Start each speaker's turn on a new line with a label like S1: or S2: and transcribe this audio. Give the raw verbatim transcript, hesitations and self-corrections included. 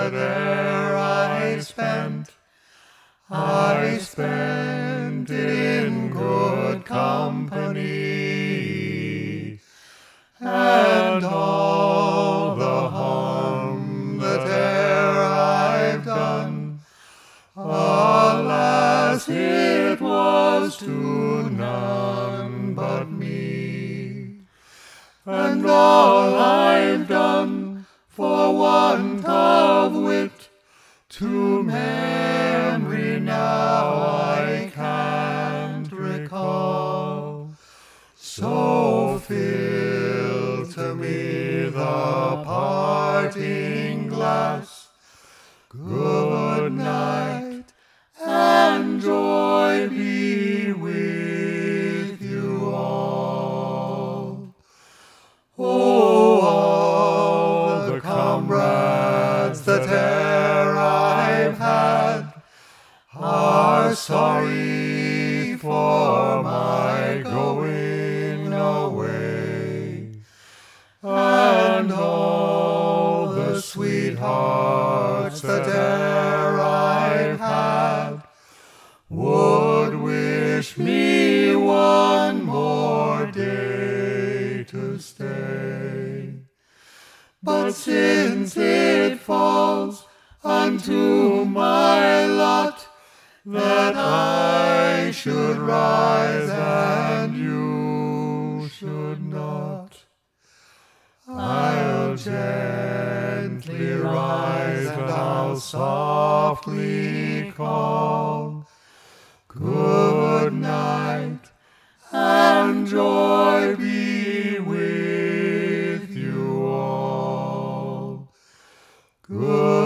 S1: that e'er I spent, I spent it in good company, and all the harm that e'er I've done, alas, it was to none but me. And all I've done for want of wit, to memory now I can't recall. So fill to me the parting glass. Good night, and joy be with you all. Oh, all the comrades that e'er I've had are sorry for my going away, and all the sweethearts that e'er I've had would wish me one more day to stay. But since it falls unto my lot that I should rise and you should not, I'll gently rise and I'll softly call. Good night, and joy be with you all. Good